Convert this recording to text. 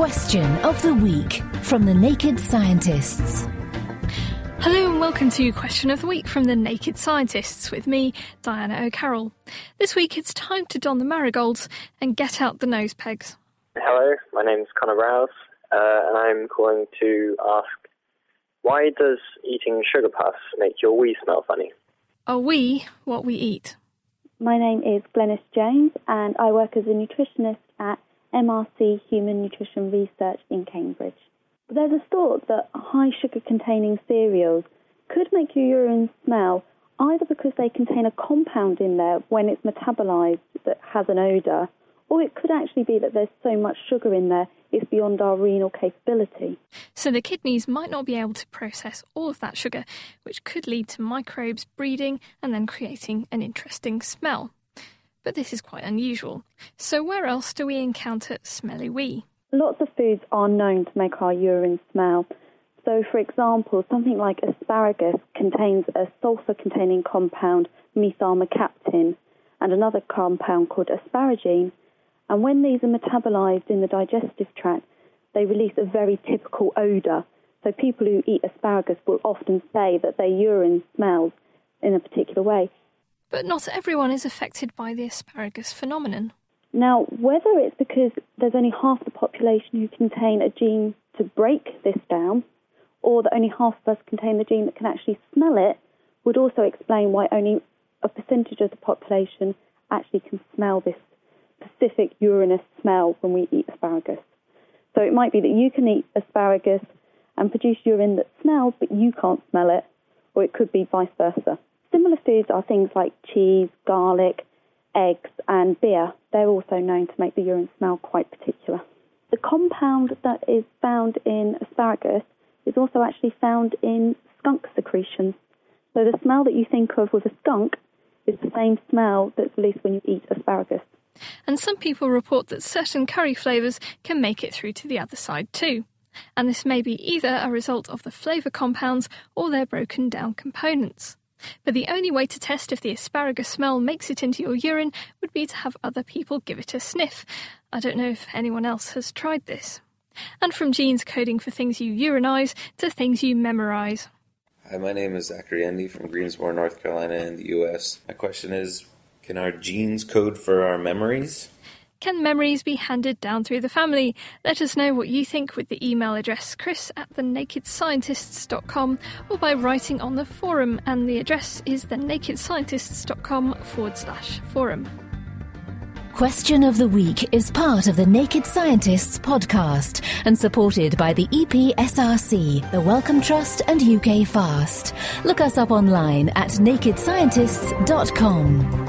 Question of the Week from the Naked Scientists. Hello and welcome to Question of the Week from the Naked Scientists with me, Diana O'Carroll. This week it's time to don the marigolds and get out the nose pegs. Hello, my name's Connor Rouse, and I'm calling to ask, why does eating sugar puffs make your wee smell funny? Are we what we eat? My name is Glenys Jones and I work as a nutritionist at MRC Human Nutrition Research in Cambridge. There's a thought that high sugar-containing cereals could make your urine smell either because they contain a compound in there when it's metabolised that has an odour, or it could actually be that there's so much sugar in there it's beyond our renal capability. So the kidneys might not be able to process all of that sugar, which could lead to microbes breeding and then creating an interesting smell. But this is quite unusual. So where else do we encounter smelly wee? Lots of foods are known to make our urine smell. So, for example, something like asparagus contains a sulfur-containing compound, methyl-mercaptan, and another compound called asparagine. And when these are metabolised in the digestive tract, they release a very typical odour. So people who eat asparagus will often say that their urine smells in a particular way. But not everyone is affected by the asparagus phenomenon. Now, whether it's because there's only half the population who contain a gene to break this down, or that only half of us contain the gene that can actually smell it, would also explain why only a percentage of the population actually can smell this specific urinous smell when we eat asparagus. So it might be that you can eat asparagus and produce urine that smells, but you can't smell it, or it could be vice versa. Similar foods are things like cheese, garlic, eggs and beer. They're also known to make the urine smell quite particular. The compound that is found in asparagus is also actually found in skunk secretions. So the smell that you think of with a skunk is the same smell that's released when you eat asparagus. And some people report that certain curry flavours can make it through to the other side too. And this may be either a result of the flavour compounds or their broken down components. But the only way to test if the asparagus smell makes it into your urine would be to have other people give it a sniff. I don't know if anyone else has tried this. And from genes coding for things you urinise to things you memorise. Hi, my name is Zachary Endy from Greensboro, North Carolina in the US. My question is, can our genes code for our memories? Can memories be handed down through the family? Let us know what you think with the email address chris@thenakedscientists.com or by writing on the forum, and the address is thenakedscientists.com/forum. Question of the Week is part of the Naked Scientists podcast and supported by the EPSRC, the Wellcome Trust and UK Fast. Look us up online at nakedscientists.com.